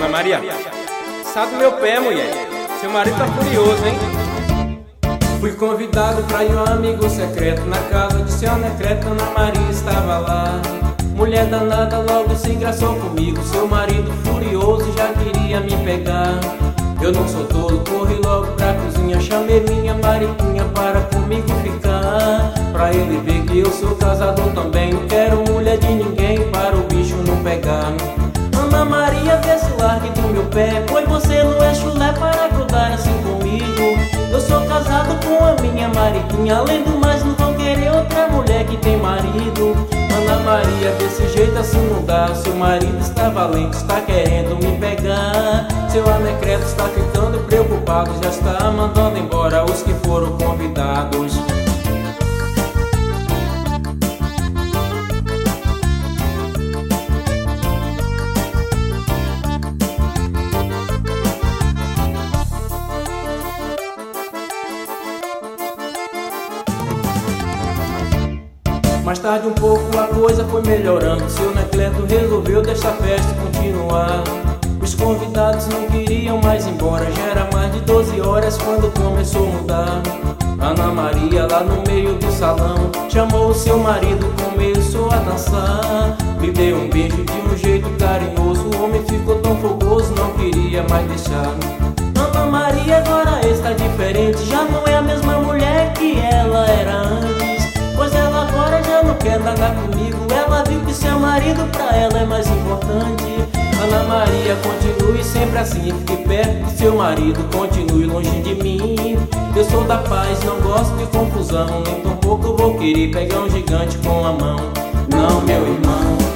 Maria, sai do meu pé, mulher. Seu marido tá furioso, hein? Fui convidado pra ir um amigo secreto na casa de seu Necreto. Ana Maria estava lá. Mulher danada logo se engraçou comigo. Seu marido furioso já queria me pegar. Eu não sou tolo, corri logo pra cozinha. Chamei minha mariquinha para comigo ficar. Pra ele ver que eu sou casador também. Não quero mulher de ninguém para o bicho não pegar. Ana Maria, vê se largue do meu pé, pois você não é chulé para grudar assim comigo. Eu sou casado com a minha mariquinha. Além do mais, não vou querer outra mulher que tem marido. Ana Maria, desse jeito assim não dá. Seu marido está valente, está querendo me pegar. Seu Anecreto está ficando preocupado, já está mandando embora os que foram convidados. Mais tarde um pouco a coisa foi melhorando. Seu Necleto resolveu deixar a festa continuar. Os convidados não queriam mais ir embora. Já era mais de 12 horas quando começou a mudar. Ana Maria lá no meio do salão chamou o seu marido, começou a dançar. Me deu um beijo de um jeito carinhoso. O homem ficou tão fogoso, não queria mais deixar. Ana Maria agora está diferente. Já não é a mesma mulher que ela era antes. Pois ela agora já não quer nada comigo. Ela viu que seu marido pra ela é mais importante. Ana Maria, continue sempre assim. Fique perto do seu marido, continue longe de mim. Eu sou da paz, não gosto de confusão. Nem tampouco vou querer pegar um gigante com a mão. Não, meu irmão.